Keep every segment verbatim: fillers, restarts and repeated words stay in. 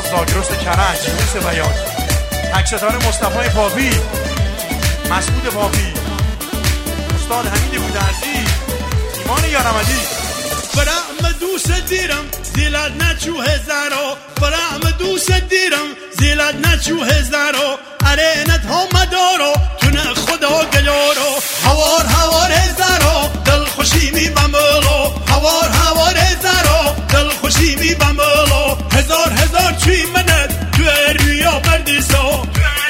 زاگرس کرج، یونس بیات، تکستار مصطفی پاپی، مسعود پاپی، استاد حمید گودرزی، ایمان یارمدی. برام دوست دیرم زیلاد نچو هزارو، برام دوست دیرم زیلاد نچو هزارو، ارینت هم دارو تونه خدا گلارو، هوار هوار هزارو دل خوشی می بملو، هوار هوار هزارو دل خوشی می بملو، هزار هزار چی منت تو ریا بردیسو.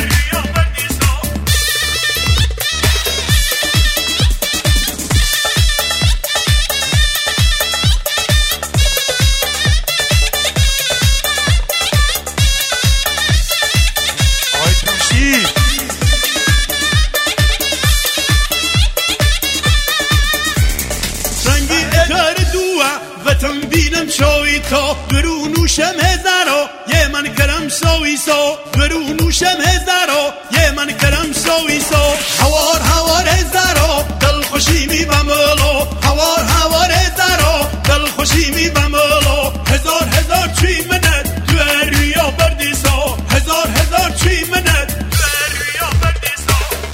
وطن بینم شوی تو درو نوشم هزارو یه من کرم سوی سو، درو نوشم هزارو یه من کرم سوی سو، هوار هوار هزارو دل خوشی می بملو، هوار هوار هزارو دل خوشی می بملو، هزار هزار چی منت تو ریا بردی سو، هزار هزار چی منت تو ریا بردی سو.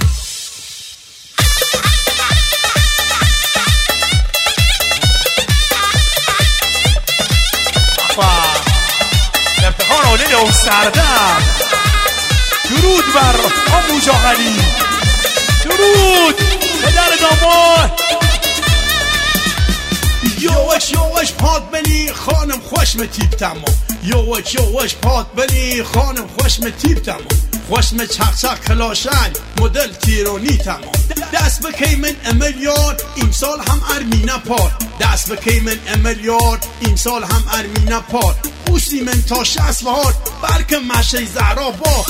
افتخار آلین او سردم، درود بر آموز آقلی، درود پدر داماد. یوش یوش پاد بلی خانم خوشم تیب تمام، یوش یوش پاد بلی خانم خوشم تیب تمام، خوشم چق چق کلاشن مدل تیرونی تمام، دست بکی من امیلیار امسال هم ارمینا پار، دست بکی من امیلیار امسال هم ارمینا پار، بوسی من تا شست بار برک مشه زهرا با،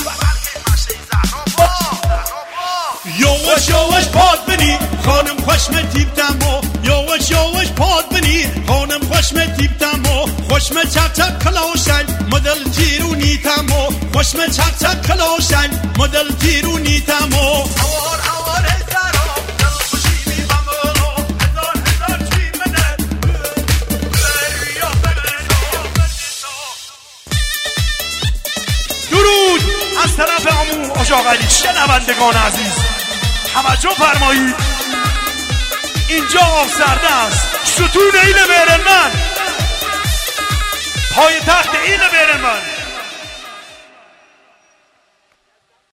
یوش یوش پاد بنی خانم خوشم تیب تمو، یوش یوش پاد بنی خانم خوشم تیب تمو، خوشم چق چق کلاشن مدل تیرونی تمو، خوشم چق چق کلاشن مدل تیرونی تمو، هوار هوار هزارو دل خوشی می بملو، هزار هزار چی منت ریا بردیسو. درود از طرف عمو آجاقلی. شنوندگان عزیز توجه فرمایید، اینجا آب سرده است، ستون ایل بیرنمن، پای تخت ایل بیرنمن.